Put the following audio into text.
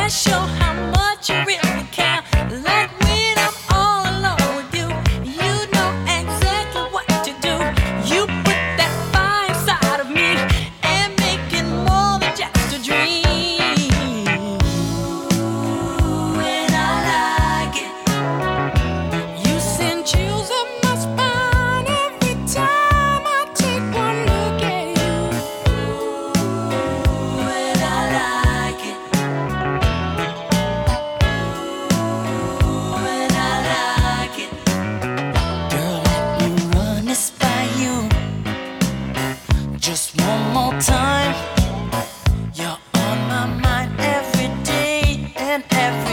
show how much you really care. Like when I'm all alone with you, you know exactly what to do. You put that fire inside of me and make it more than just a dream. And I like it. You send chills up my spine every time I take one look at you. And I like it. And I like it. Girl, let me run this by you just one more time. You're on my mind every day and every